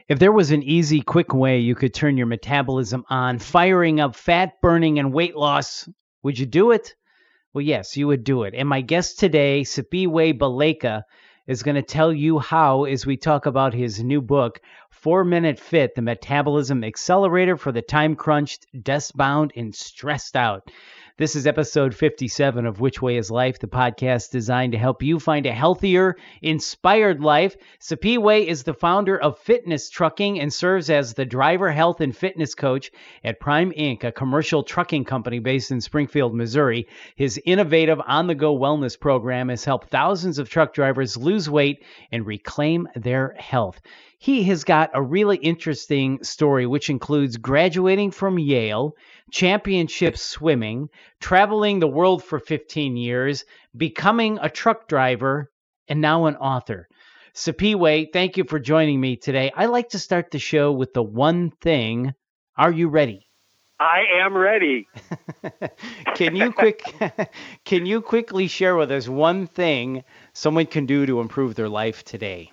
If there was an easy, quick way you could turn your metabolism on, firing up fat burning and weight loss, would you do it? Well, yes, you would do it. And my guest today, Sipiwe Baleka, is going to tell you how as we talk about his new book, 4-Minute Fit, the Metabolism Accelerator for the Time-Crunched, Desk-Bound, and Stressed Out. This is episode 57 of Which Way is Life, the podcast designed to help you find a healthier, inspired life. Sipiwe is the founder of Fitness Trucking and serves as the driver health and fitness coach at Prime Inc., a commercial trucking company based in Springfield, Missouri. His innovative on-the-go wellness program has helped thousands of truck drivers lose weight and reclaim their health. He has got a really interesting story, which includes graduating from Yale, championship swimming, traveling the world for 15 years, becoming a truck driver, and now an author. Sipiwe, thank you for joining me today. I like to start the show with the one thing. Are you ready? I am ready. Can you quickly share with us one thing someone can do to improve their life today?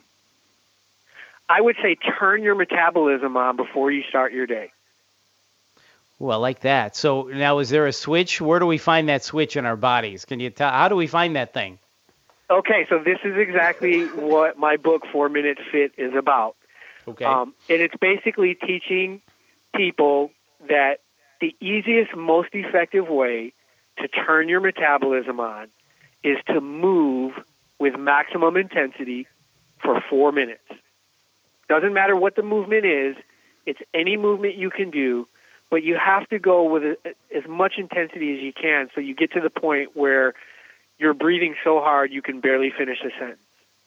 I would say turn your metabolism on before you start your day. Well, I like that. So now, is there a switch? Where do we find that switch in our bodies? Can you tell? How do we find that thing? Okay, so this is exactly what my book, 4-Minute Fit, is about. Okay. And it's basically teaching people that the easiest, most effective way to turn your metabolism on is to move with maximum intensity for 4 minutes. Doesn't matter what the movement is. It's any movement you can do, but you have to go with as much intensity as you can so you get to the point where you're breathing so hard you can barely finish a sentence.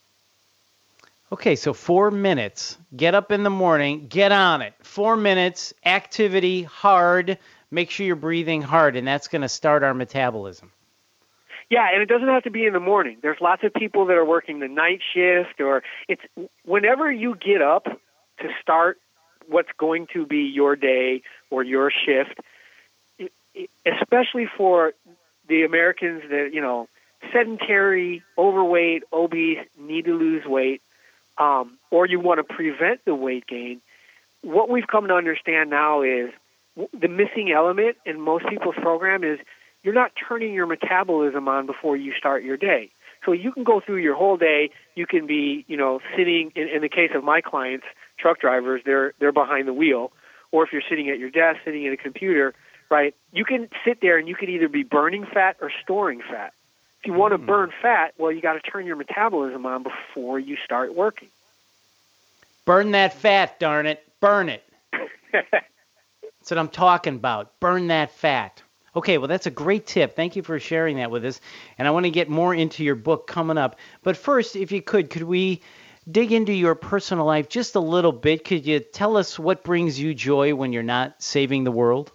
Okay, so 4 minutes. Get up in the morning, get on it. 4 minutes, activity, hard. Make sure you're breathing hard, and that's going to start our metabolism. Yeah, and it doesn't have to be in the morning. There's lots of people that are working the night shift, or it's whenever you get up to start what's going to be your day or your shift, especially for the Americans that, sedentary, overweight, obese, need to lose weight, or you want to prevent the weight gain. What we've come to understand now is the missing element in most people's program is you're not turning your metabolism on before you start your day. So you can go through your whole day. You can be, sitting, in the case of my clients, truck drivers, they're behind the wheel. Or if you're sitting at your desk, sitting at a computer, right, you can sit there and you can either be burning fat or storing fat. If you want to burn fat, well, you got to turn your metabolism on before you start working. Burn that fat, darn it. Burn it. That's what I'm talking about. Burn that fat. Okay, well, that's a great tip. Thank you for sharing that with us. And I want to get more into your book coming up. But first, if you could we dig into your personal life just a little bit? Could you tell us what brings you joy when you're not saving the world?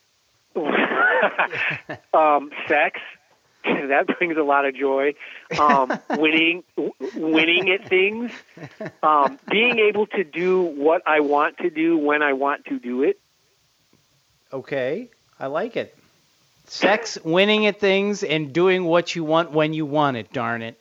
Sex. That brings a lot of joy. Winning at things. Being able to do what I want to do when I want to do it. Okay, I like it. Sex, winning at things, and doing what you want when you want it, darn it.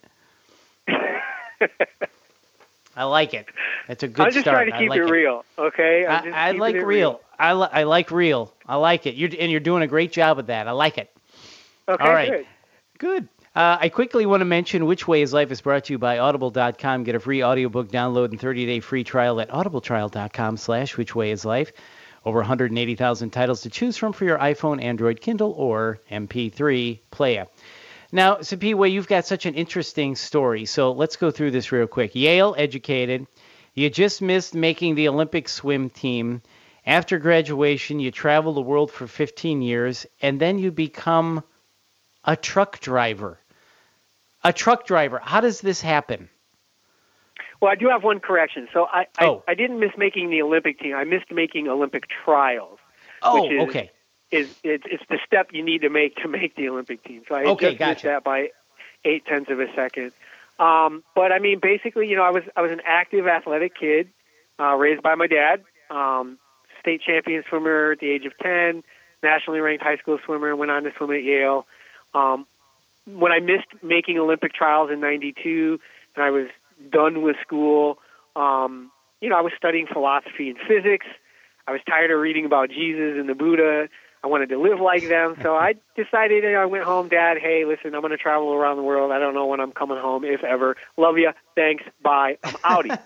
I like it. That's a good start. I'm just trying to keep it real, okay? I like real. I like real. I like it. You're doing a great job with that. I like it. Okay, all right. Good. I quickly want to mention Which Way is Life is brought to you by Audible.com. Get a free audiobook download and 30-day free trial at audibletrial.com/whichwayislife. Over 180,000 titles to choose from for your iPhone, Android, Kindle, or MP3 player. Now, Sipiwe, you've got such an interesting story, so let's go through this real quick. Yale educated. You just missed making the Olympic swim team. After graduation, you travel the world for 15 years, and then you become a truck driver. A truck driver. How does this happen? Well, I do have one correction. So I didn't miss making the Olympic team. I missed making Olympic trials. Oh, which okay. It's the step you need to make the Olympic team. So I just missed that by 0.8 of a second. But I mean, basically, I was an active athletic kid, raised by my dad, state champion swimmer at the age of 10, nationally ranked high school swimmer, went on to swim at Yale. When I missed making Olympic trials in '92, and I was done with school, I was studying philosophy and physics. I was tired of reading about Jesus and the Buddha. I wanted to live like them. So I decided, I went home, Dad, hey, listen, I'm going to travel around the world. I don't know when I'm coming home, if ever. Love you. Thanks. Bye. I'm outie.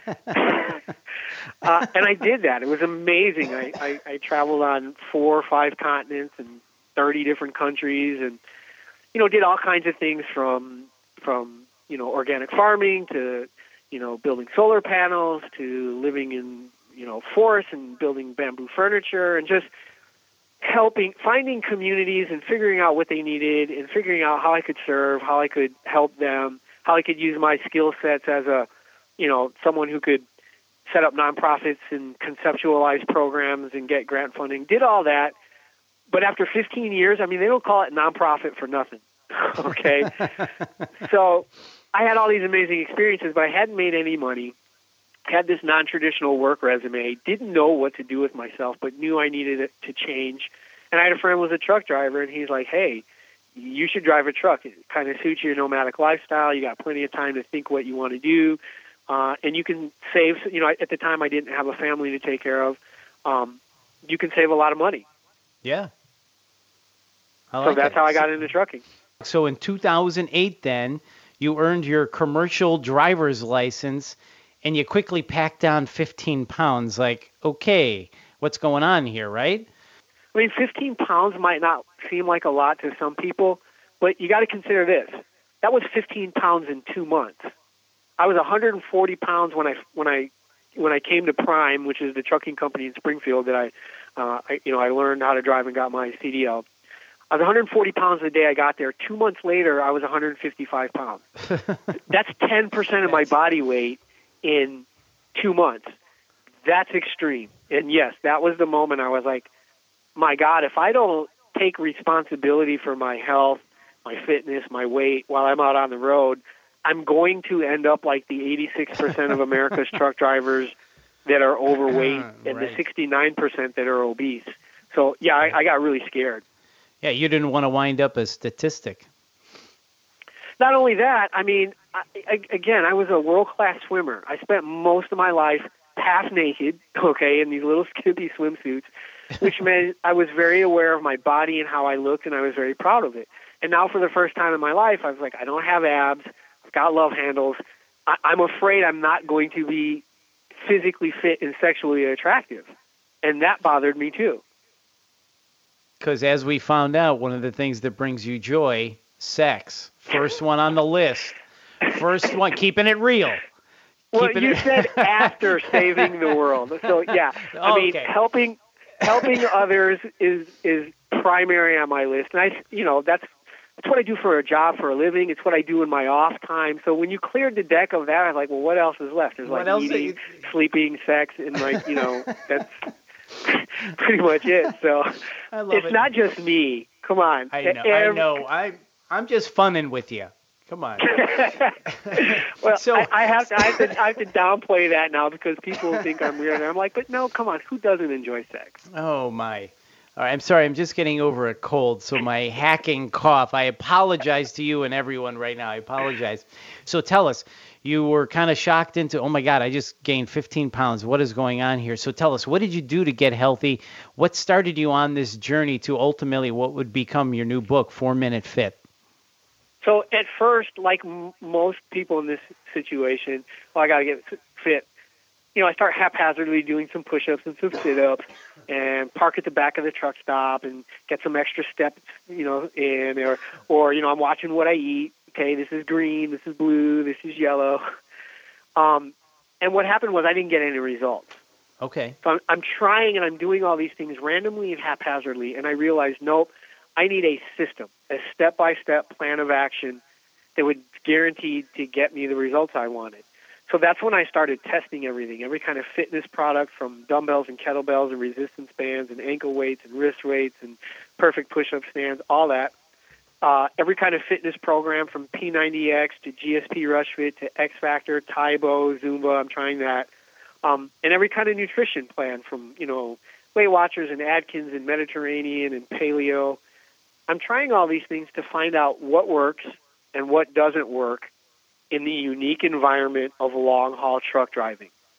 And I did that. It was amazing. I traveled on 4 or 5 continents and 30 different countries and, did all kinds of things from organic farming to, building solar panels to living in, forests and building bamboo furniture and just finding communities and figuring out what they needed and figuring out how I could serve, how I could help them, how I could use my skill sets as someone who could set up nonprofits and conceptualize programs and get grant funding, did all that. But after 15 years, they don't call it nonprofit for nothing. Okay. So I had all these amazing experiences, but I hadn't made any money, had this non-traditional work resume, didn't know what to do with myself, but knew I needed it to change. And I had a friend who was a truck driver, and he's like, hey, you should drive a truck. It kind of suits your nomadic lifestyle. You got plenty of time to think what you want to do. And you can save, at the time I didn't have a family to take care of. You can save a lot of money. Yeah. So that's how I got into trucking. So in 2008 then, you earned your commercial driver's license and you quickly packed down 15 pounds. Like, okay, what's going on here, right? 15 pounds might not seem like a lot to some people, but you got to consider this. That was 15 pounds in 2 months. I was 140 pounds when I came to Prime, which is the trucking company in Springfield that I learned how to drive and got my CDL. I was 140 pounds the day I got there. 2 months later, I was 155 pounds. That's 10% of my body weight in 2 months. That's extreme. And yes, that was the moment I was like, my God, if I don't take responsibility for my health, my fitness, my weight while I'm out on the road, I'm going to end up like the 86% of America's truck drivers that are overweight and the 69% that are obese. So, yeah, I got really scared. Yeah, you didn't want to wind up a statistic. Not only that, I was a world-class swimmer. I spent most of my life half naked, in these little skimpy swimsuits, which meant I was very aware of my body and how I looked, and I was very proud of it. And now for the first time in my life, I was like, I don't have abs. I've got love handles. I'm afraid I'm not going to be physically fit and sexually attractive. And that bothered me too. Because as we found out, one of the things that brings you joy, sex. First one on the list. First one, keeping it real. Well, you said after saving the world. So, yeah, helping others is primary on my list. And that's what I do for a job, for a living. It's what I do in my off time. So when you cleared the deck of that, I'm like, well, what else is left? There's like eating, sleeping, sex, and that's pretty much it. So it's not just me. Come on. I know. I'm just funning with you. Come on. Well, so, I have to downplay that now because people think I'm weird. And I'm like, but no, come on. Who doesn't enjoy sex? Oh, my. All right, I'm sorry. I'm just getting over a cold, so my hacking cough. I apologize to you and everyone right now. I apologize. So tell us, you were kind of shocked into, oh, my God, I just gained 15 pounds. What is going on here? So tell us, what did you do to get healthy? What started you on this journey to ultimately what would become your new book, 4 Minute Fit? So at first, like most people in this situation, I got to get fit. I start haphazardly doing some push-ups and some sit-ups and park at the back of the truck stop and get some extra steps, in, or I'm watching what I eat. Okay, this is green, this is blue, this is yellow. And what happened was I didn't get any results. Okay. So I'm trying and I'm doing all these things randomly and haphazardly, and I realized, nope, I need a system, a step-by-step plan of action that would guarantee to get me the results I wanted. So that's when I started testing everything, every kind of fitness product from dumbbells and kettlebells and resistance bands and ankle weights and wrist weights and perfect push-up stands, all that. Every kind of fitness program from P90X to GSP RushFit to X Factor, Tybo, Zumba, I'm trying that. And every kind of nutrition plan from, Weight Watchers and Atkins and Mediterranean and Paleo. I'm trying all these things to find out what works and what doesn't work in the unique environment of long-haul truck driving.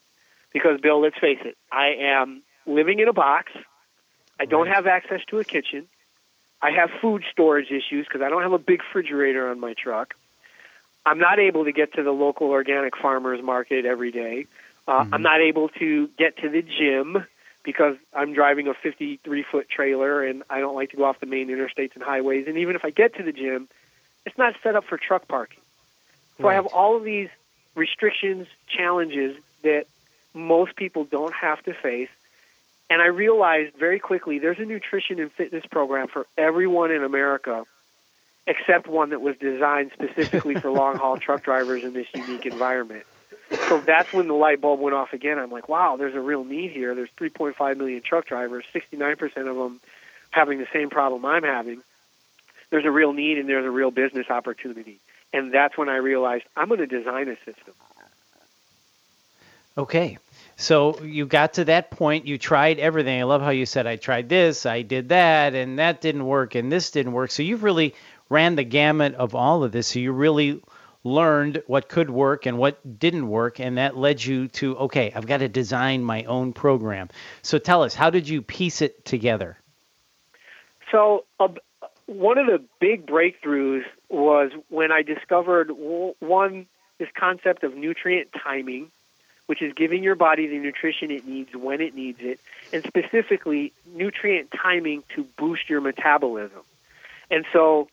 Because, Bill, let's face it, I am living in a box. I don't have access to a kitchen. I have food storage issues because I don't have a big refrigerator on my truck. I'm not able to get to the local organic farmers market every day. I'm not able to get to the gym because I'm driving a 53-foot trailer and I don't like to go off the main interstates and highways. And even if I get to the gym, it's not set up for truck parking. So I have all of these restrictions, challenges that most people don't have to face. And I realized very quickly there's a nutrition and fitness program for everyone in America except one that was designed specifically for long-haul truck drivers in this unique environment. So that's when the light bulb went off again. I'm like, wow, there's a real need here. There's 3.5 million truck drivers, 69% of them having the same problem I'm having. There's a real need and there's a real business opportunity. And that's when I realized I'm going to design a system. Okay. So you got to that point, you tried everything. I love how you said, I tried this, I did that, and that didn't work, and this didn't work. So you've really ran the gamut of all of this. So you really learned what could work and what didn't work, and that led you to, okay, I've got to design my own program. So tell us, how did you piece it together? So one of the big breakthroughs was when I discovered, this concept of nutrient timing, which is giving your body the nutrition it needs when it needs it, and specifically nutrient timing to boost your metabolism. And so,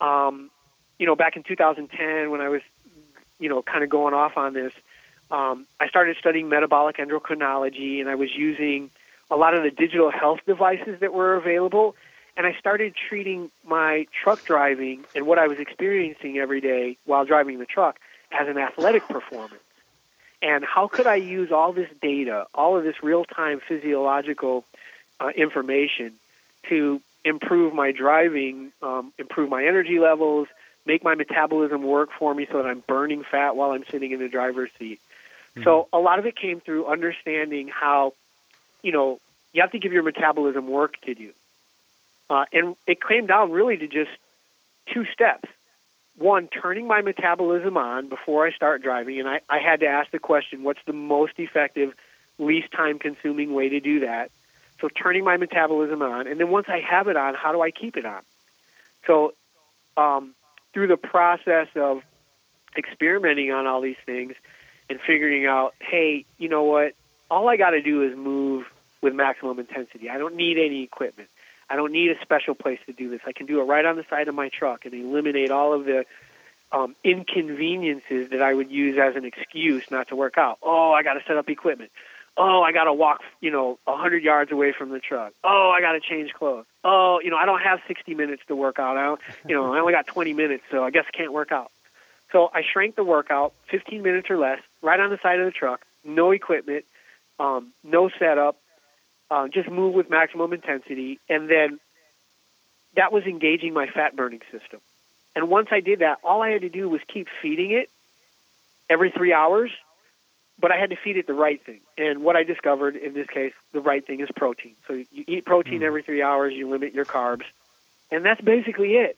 back in 2010 when I was, kind of going off on this, I started studying metabolic endocrinology, and I was using a lot of the digital health devices that were available, and I started treating my truck driving and what I was experiencing every day while driving the truck as an athletic performance. And how could I use all this data, all of this real-time physiological information to improve my driving, improve my energy levels, make my metabolism work for me so that I'm burning fat while I'm sitting in the driver's seat. Mm-hmm. So a lot of it came through understanding how, you have to give your metabolism work to do. And it came down really to just two steps. One, turning my metabolism on before I start driving, and I had to ask the question, what's the most effective, least time-consuming way to do that? So turning my metabolism on, and then once I have it on, how do I keep it on? So through the process of experimenting on all these things and figuring out, hey, you know what, all I got to do is move with maximum intensity. I don't need any equipment. I don't need a special place to do this. I can do it right on the side of my truck and eliminate all of the inconveniences that I would use as an excuse not to work out. Oh, I got to set up equipment. Oh, I got to walk, 100 yards away from the truck. Oh, I got to change clothes. Oh, I don't have 60 minutes to work out. I only got 20 minutes, so I guess I can't work out. So I shrank the workout, 15 minutes or less, right on the side of the truck, no equipment, no setup. Just move with maximum intensity, and then that was engaging my fat-burning system. And once I did that, all I had to do was keep feeding it every 3 hours, but I had to feed it the right thing. And what I discovered in this case, the right thing is protein. So you eat protein every 3 hours, you limit your carbs, and that's basically it.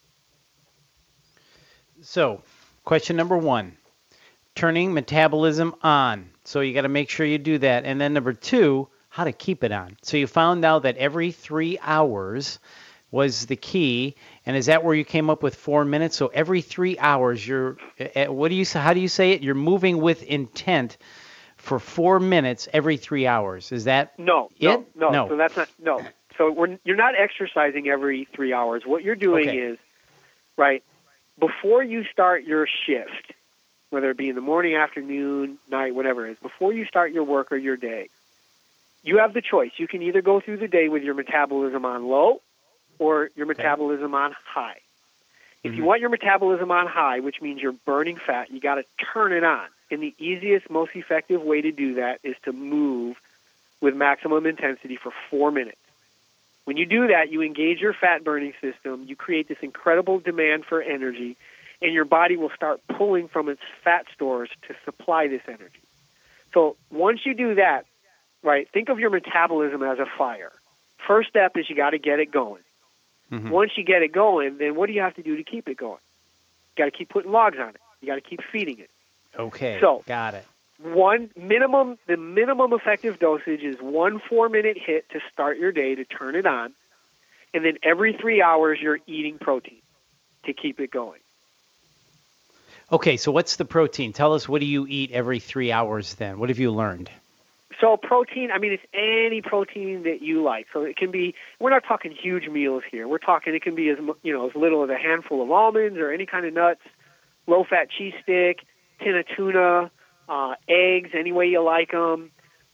So, question number one, turning metabolism on. So you got to make sure you do that. And then number two, how to keep it on. So you found out that every 3 hours was the key, and is that where you came up with 4 minutes? So every 3 hours, how do you say it? You're moving with intent for 4 minutes every 3 hours. Is that no? So that's not no. So you're not exercising every 3 hours. What you're doing is, right, before you start your shift, whether it be in the morning, afternoon, night, whatever it is, before you start your work or your day, you have the choice. You can either go through the day with your metabolism on low or your metabolism on high. If you want your metabolism on high, which means you're burning fat, you got to turn it on. And the easiest, most effective way to do that is to move with maximum intensity for 4 minutes. When you do that, you engage your fat-burning system, you create this incredible demand for energy, and your body will start pulling from its fat stores to supply this energy. So once you do that, right, think of your metabolism as a fire. First step is you got to get it going. Once you get it going, then what do you have to do to keep it going? You got to keep putting logs on it. You got to keep feeding it. Okay, so, got it. The minimum effective dosage is 1 4-minute hit to start your day to turn it on. And then every 3 hours, you're eating protein to keep it going. Okay, so what's the protein? Tell us, what do you eat every 3 hours then? What have you learned? So protein, I mean, it's any protein that you like. So it can be, we're not talking huge meals here. We're talking, it can be as little as a handful of almonds or any kind of nuts, low-fat cheese stick, tin of tuna, eggs, any way you like them.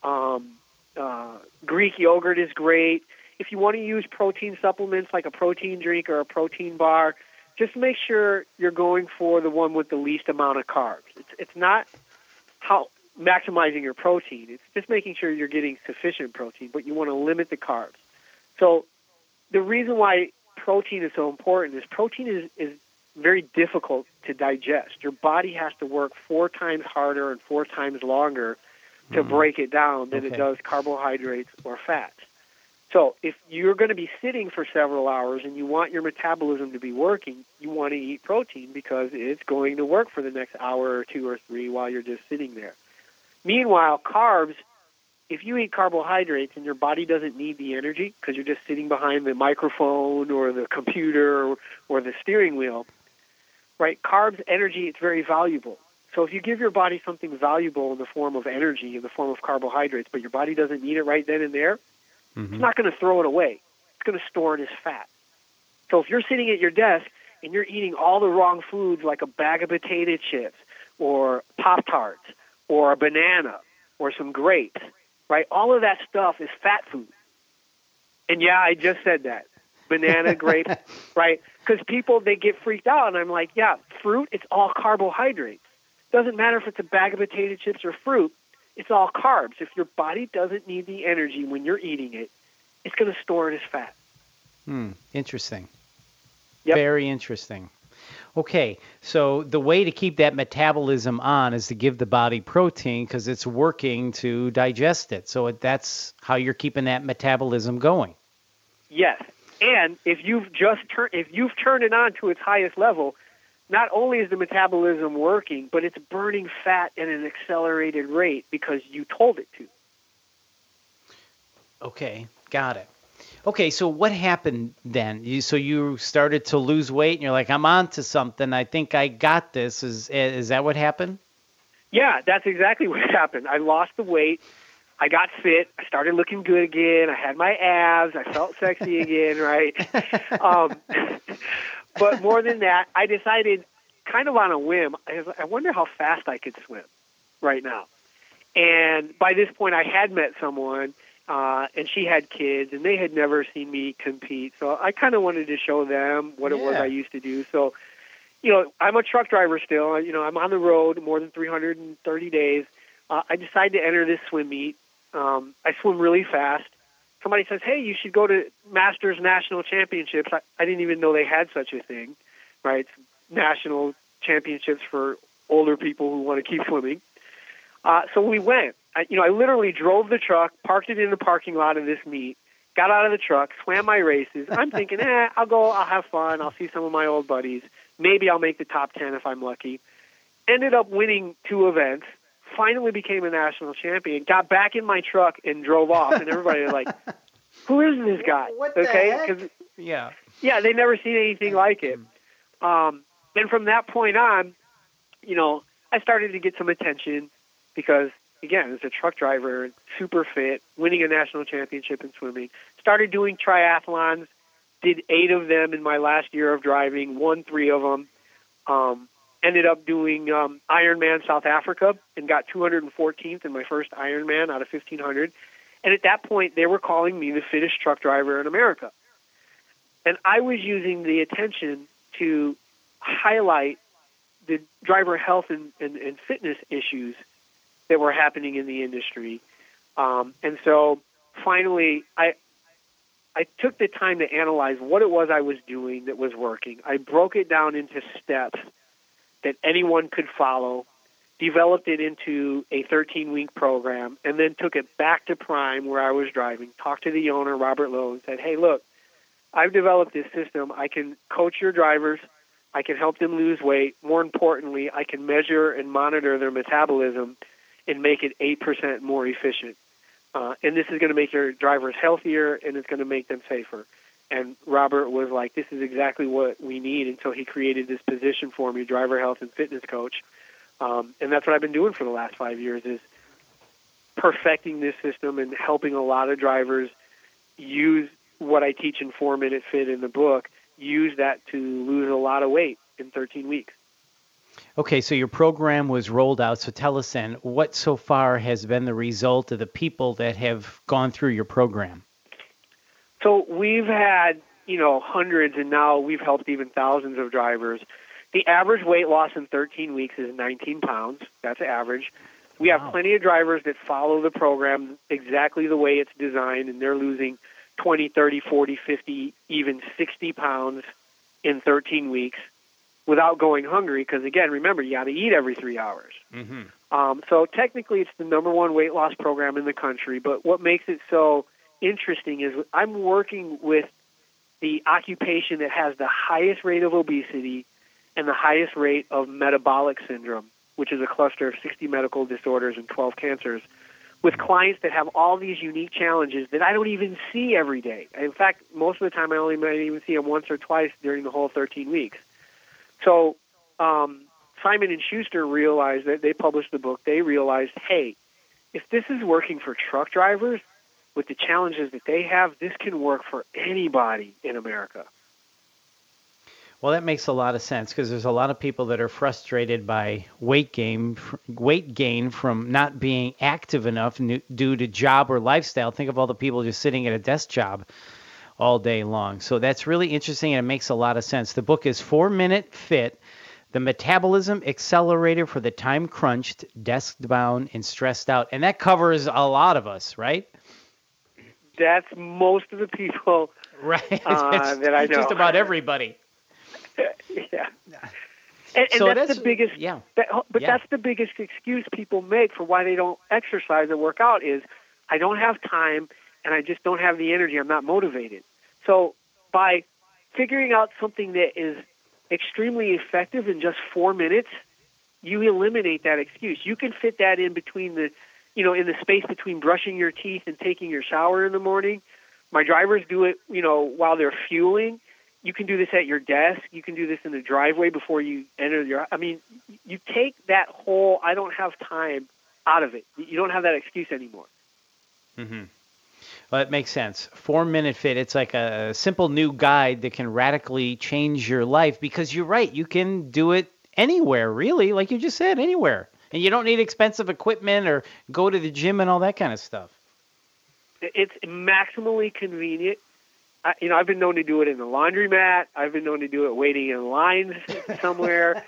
Greek yogurt is great. If you want to use protein supplements like a protein drink or a protein bar, just make sure you're going for the one with the least amount of carbs. It's not how maximizing your protein. It's just making sure you're getting sufficient protein, but you want to limit the carbs. So the reason why protein is so important is protein is very difficult to digest. Your body has to work 4 times harder and 4 times longer to break it down than it does carbohydrates or fats. So if you're going to be sitting for several hours and you want your metabolism to be working, you want to eat protein because it's going to work for the next hour or 2 or 3 while you're just sitting there. Meanwhile, carbs, if you eat carbohydrates and your body doesn't need the energy because you're just sitting behind the microphone or the computer or the steering wheel, right? Carbs, energy, it's very valuable. So if you give your body something valuable in the form of energy, in the form of carbohydrates, but your body doesn't need it right then and there, it's not going to throw it away. It's going to store it as fat. So if you're sitting at your desk and you're eating all the wrong foods like a bag of potato chips or Pop-Tarts or a banana or some grapes, right? All of that stuff is fat food. And yeah, I just said that. Banana, grapes, right? Because people, they get freaked out. And I'm like, yeah, fruit, it's all carbohydrates. Doesn't matter if it's a bag of potato chips or fruit. It's all carbs. If your body doesn't need the energy when you're eating it, it's going to store it as fat. Interesting. Yep. Very interesting. Okay, so the way to keep that metabolism on is to give the body protein because it's working to digest it. So that's how you're keeping that metabolism going. Yes, and if you've turned it on to its highest level, not only is the metabolism working, but it's burning fat at an accelerated rate because you told it to. Okay, got it. Okay, so what happened then? So you started to lose weight, and you're like, I'm on to something. I think I got this. Is that what happened? Yeah, that's exactly what happened. I lost the weight. I got fit. I started looking good again. I had my abs. I felt sexy again, right? But more than that, I decided kind of on a whim, I wonder how fast I could swim right now. And by this point, I had met someone, and she had kids, and they had never seen me compete. So I kind of wanted to show them what it was I used to do. So, I'm a truck driver still. I'm on the road more than 330 days. I decided to enter this swim meet. I swim really fast. Somebody says, hey, you should go to Masters National Championships. I didn't even know they had such a thing, right? It's national championships for older people who want to keep swimming. So we went. I literally drove the truck, parked it in the parking lot of this meet, got out of the truck, swam my races. I'm thinking, I'll go, I'll have fun, I'll see some of my old buddies. Maybe I'll make the top 10 if I'm lucky. Ended up winning 2 events, finally became a national champion, got back in my truck and drove off. And everybody was like, who is this guy? What the heck? Yeah, they'd never seen anything like it. And from that point on, I started to get some attention because, again, as a truck driver, super fit, winning a national championship in swimming, started doing triathlons, did 8 of them in my last year of driving, won 3 of them, ended up doing Ironman South Africa and got 214th in my first Ironman out of 1,500. And at that point, they were calling me the fittest truck driver in America. And I was using the attention to highlight the driver health and fitness issues that were happening in the industry. And so finally, I took the time to analyze what it was I was doing that was working. I broke it down into steps that anyone could follow, developed it into a 13-week program, and then took it back to Prime where I was driving, talked to the owner, Robert Lowe, and said, hey, look, I've developed this system. I can coach your drivers. I can help them lose weight. More importantly, I can measure and monitor their metabolism and make it 8% more efficient. And this is going to make your drivers healthier, and it's going to make them safer. And Robert was like, this is exactly what we need. And so he created this position for me, driver health and fitness coach. And that's what I've been doing for the last 5 years, is perfecting this system and helping a lot of drivers use what I teach in 4 Minute Fit in the book, use that to lose a lot of weight in 13 weeks. Okay, so your program was rolled out. So tell us then, what so far has been the result of the people that have gone through your program? So we've had, hundreds, and now we've helped even thousands of drivers. The average weight loss in 13 weeks is 19 pounds. That's average. We have plenty of drivers that follow the program exactly the way it's designed, and they're losing 20, 30, 40, 50, even 60 pounds in 13 weeks without going hungry, because, again, remember, you got to eat every 3 hours. Mm-hmm. So technically it's the number one weight loss program in the country, but what makes it so interesting is I'm working with the occupation that has the highest rate of obesity and the highest rate of metabolic syndrome, which is a cluster of 60 medical disorders and 12 cancers, with clients that have all these unique challenges that I don't even see every day. In fact, most of the time I only might even see them once or twice during the whole 13 weeks. So Simon & Schuster realized that they published the book. They realized, hey, if this is working for truck drivers with the challenges that they have, this can work for anybody in America. Well, that makes a lot of sense, because there's a lot of people that are frustrated by weight gain from not being active enough due to job or lifestyle. Think of all the people just sitting at a desk job all day long. So that's really interesting, and it makes a lot of sense. The book is 4 Minute Fit, the Metabolism Accelerator for the Time Crunched, Desk Bound, and Stressed Out. And that covers a lot of us, right? That's most of the people right. That I know. Just about everybody. Yeah. And so that's the biggest, that's the biggest excuse people make for why they don't exercise or work out is, I don't have time and I just don't have the energy. I'm not motivated. So by figuring out something that is extremely effective in just 4 minutes, you eliminate that excuse. You can fit that in between in the space between brushing your teeth and taking your shower in the morning. My drivers do it, while they're fueling. You can do this at your desk. You can do this in the driveway before you enter you take that whole I don't have time out of it. You don't have that excuse anymore. Mm-hmm. Well, it makes sense. 4 Minute Fit, it's like a simple new guide that can radically change your life, because you're right. You can do it anywhere, really, like you just said, anywhere. And you don't need expensive equipment or go to the gym and all that kind of stuff. It's maximally convenient. I've been known to do it in the laundromat. I've been known to do it waiting in lines somewhere.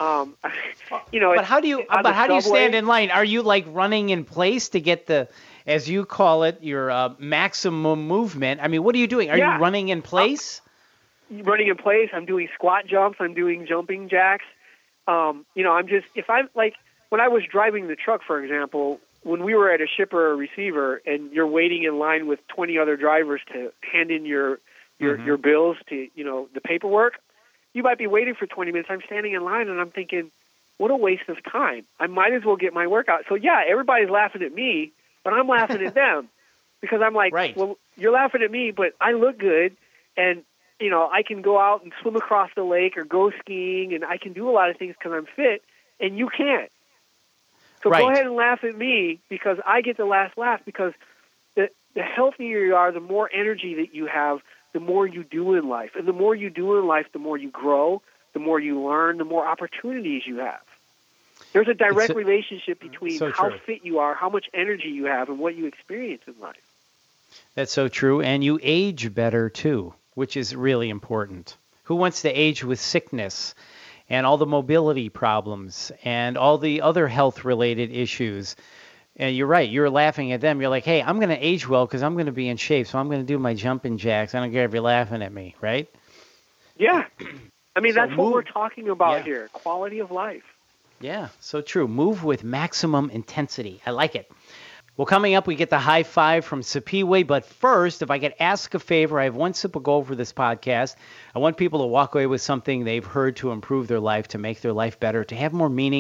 But how do you stand in line? Are you like running in place to get the, as you call it, your maximum movement? I mean, what are you doing? Are you running in place? Running in place. I'm doing squat jumps. I'm doing jumping jacks. I'm just, when I was driving the truck, for example, when we were at a shipper or receiver and you're waiting in line with 20 other drivers to hand in your bills to, the paperwork, you might be waiting for 20 minutes. I'm standing in line and I'm thinking, what a waste of time. I might as well get my workout. So yeah, everybody's laughing at me, but I'm laughing at them because I'm like, right. Well, you're laughing at me, but I look good and, I can go out and swim across the lake or go skiing and I can do a lot of things because I'm fit and you can't. So right. Go ahead and laugh at me because I get the last laugh, because the healthier you are, the more energy that you have, the more you do in life. And the more you do in life, the more you grow, the more you learn, the more opportunities you have. There's a direct relationship between how fit you are, how much energy you have, and what you experience in life. That's so true. And you age better, too, which is really important. Who wants to age with sickness and all the mobility problems and all the other health-related issues? And you're right. You're laughing at them. You're like, hey, I'm going to age well because I'm going to be in shape, so I'm going to do my jumping jacks. I don't care if you're laughing at me, right? Yeah. I mean, that's what we're talking about here, quality of life. Yeah, so true. Move with maximum intensity. I like it. Well, coming up, we get the high five from Sepiwe. But first, if I could ask a favor, I have one simple goal for this podcast. I want people to walk away with something they've heard to improve their life, to make their life better, to have more meaning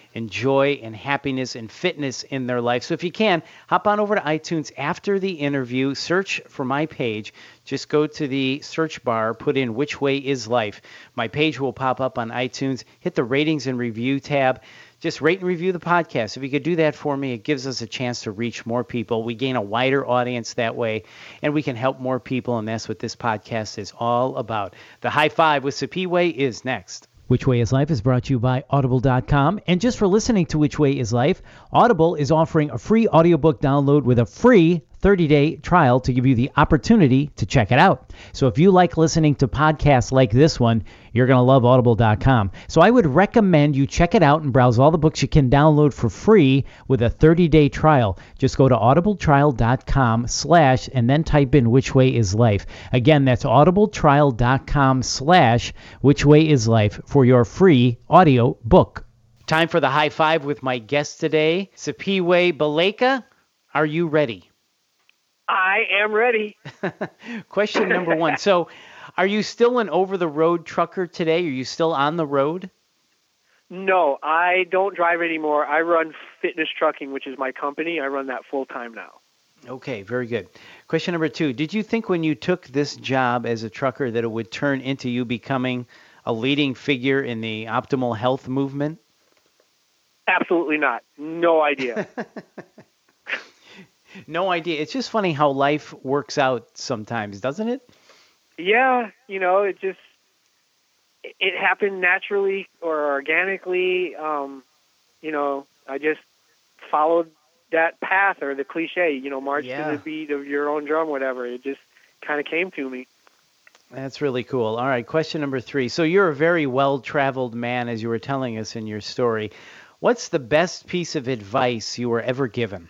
and joy and happiness and fitness in their life. So if you can, hop on over to iTunes after the interview, search for my page. Just go to the search bar, put in Which Way is Life. My page will pop up on iTunes. Hit the ratings and review tab. Just rate and review the podcast. If you could do that for me, it gives us a chance to reach more people. We gain a wider audience that way, and we can help more people, and that's what this podcast is all about. The High Five with Sepiwe is next. Which Way is Life is brought to you by Audible.com. And just for listening to Which Way is Life, Audible is offering a free audiobook download with a free 30-day trial to give you the opportunity to check it out. So if you like listening to podcasts like this one, you're going to love Audible.com. So I would recommend you check it out and browse all the books you can download for free with a 30-day trial. Just go to audibletrial.com/ and then type in Which Way is Life. Again, that's audibletrial.com/ Which Way is Life for your free audio book. Time for the High Five with my guest today, Sepiwe Baleka. Are you ready? I am ready. Question number one. So, are you still an over-the-road trucker today? Are you still on the road? No, I don't drive anymore. I run Fitness Trucking, which is my company. I run that full-time now. Okay, very good. Question number two. Did you think when you took this job as a trucker that it would turn into you becoming a leading figure in the optimal health movement? Absolutely not. No idea. No idea. It's just funny how life works out sometimes, doesn't it? Yeah, it happened naturally or organically. I just followed that path, or the cliche, march to the beat of your own drum, whatever. It just kind of came to me. That's really cool. All right, question number three. So you're a very well-traveled man, as you were telling us in your story. What's the best piece of advice you were ever given?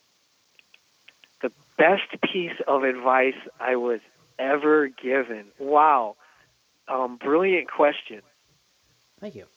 Best piece of advice I was ever given. Wow. Brilliant question. Thank you.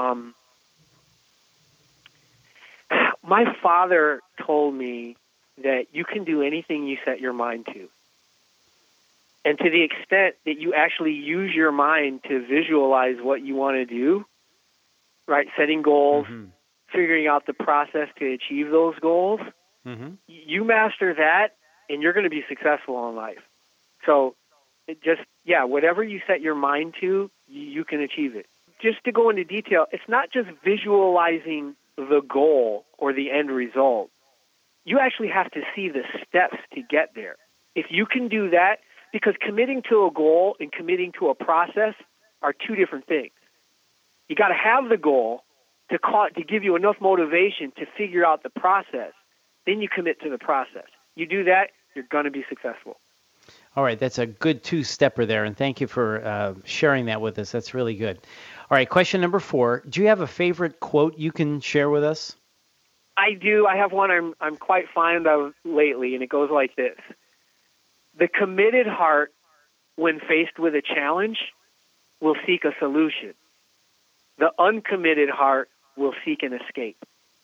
My father told me that you can do anything you set your mind to. And to the extent that you actually use your mind to visualize what you want to do, right, setting goals, figuring out the process to achieve those goals, you master that, and you're going to be successful in life. So whatever you set your mind to, you can achieve it. Just to go into detail, it's not just visualizing the goal or the end result. You actually have to see the steps to get there. If you can do that, because committing to a goal and committing to a process are two different things. You got to have the goal to give you enough motivation to figure out the process. Then you commit to the process. You do that, you're going to be successful. All right, that's a good two-stepper there, and thank you for sharing that with us. That's really good. All right, question number 4. Do you have a favorite quote you can share with us? I do. I have one I'm quite fond of lately, and it goes like this. The committed heart, when faced with a challenge, will seek a solution. The uncommitted heart will seek an escape.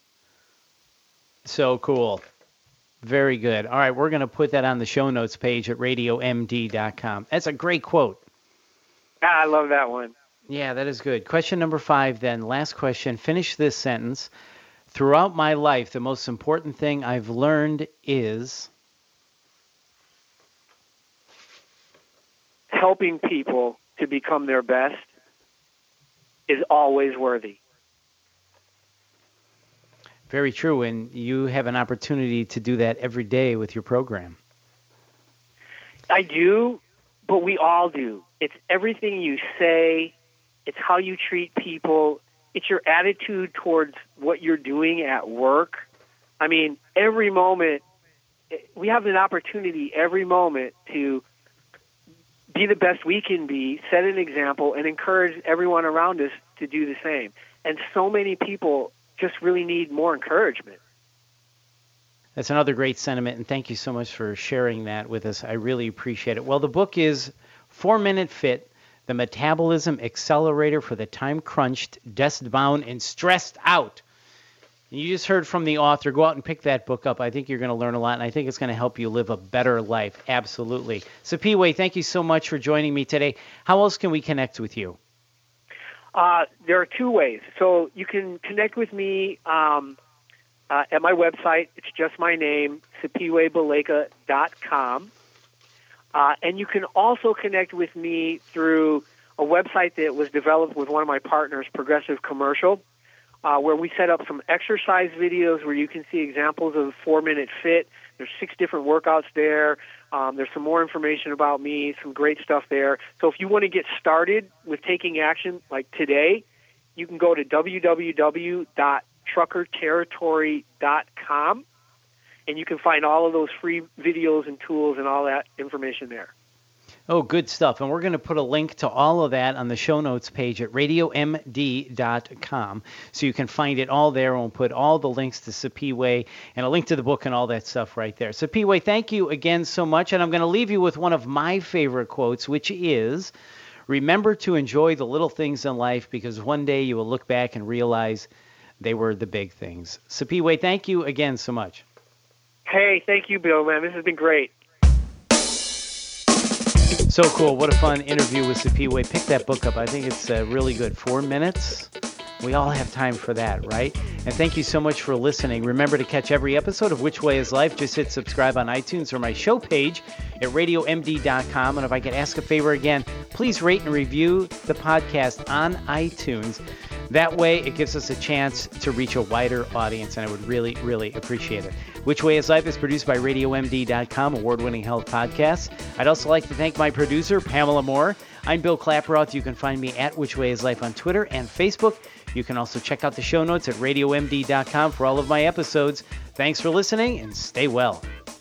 So cool. Very good. All right, we're going to put that on the show notes page at radiomd.com. That's a great quote. I love that one. Yeah, that is good. Question number 5 then. Last question. Finish this sentence. Throughout my life, the most important thing I've learned is... helping people to become their best is always worthy. Very true, and you have an opportunity to do that every day with your program. I do, but we all do. It's everything you say. It's how you treat people. It's your attitude towards what you're doing at work. I mean, every moment, we have an opportunity every moment to be the best we can be, set an example, and encourage everyone around us to do the same. And so many people just really need more encouragement. That's another great sentiment, and thank you so much for sharing that with us. I really appreciate it. Well, the book is 4-Minute Fit, the Metabolism Accelerator for the Time-Crunched, Desk-Bound, and Stressed Out. And you just heard from the author. Go out and pick that book up. I think you're going to learn a lot, and I think it's going to help you live a better life. Absolutely. Sepiwe, thank you so much for joining me today. How else can we connect with you? There are two ways. So you can connect with me at my website. It's just my name, sipiwebaleka.com. And you can also connect with me through a website that was developed with one of my partners, Progressive Commercial, where we set up some exercise videos where you can see examples of 4-Minute Fit. There's 6 different workouts there. There's some more information about me, some great stuff there. So if you want to get started with taking action like today, you can go to www.truckerterritory.com, and you can find all of those free videos and tools and all that information there. Oh, good stuff. And we're going to put a link to all of that on the show notes page at radiomd.com. So you can find it all there. And we'll put all the links to Sipiwe and a link to the book and all that stuff right there. Sipiwe, thank you again so much. And I'm going to leave you with one of my favorite quotes, which is, remember to enjoy the little things in life, because one day you will look back and realize they were the big things. Sipiwe, thank you again so much. Hey, thank you, Bill, man. This has been great. So cool. What a fun interview with Sipiwe. Pick that book up. I think it's really good. 4 minutes. We all have time for that, right? And thank you so much for listening. Remember to catch every episode of Which Way is Life. Just hit subscribe on iTunes or my show page at radiomd.com. And if I could ask a favor again, please rate and review the podcast on iTunes. That way, it gives us a chance to reach a wider audience, and I would really, really appreciate it. Which Way is Life is produced by RadioMD.com, award-winning health podcast. I'd also like to thank my producer, Pamela Moore. I'm Bill Klaproth. You can find me at Which Way is Life on Twitter and Facebook. You can also check out the show notes at RadioMD.com for all of my episodes. Thanks for listening, and stay well.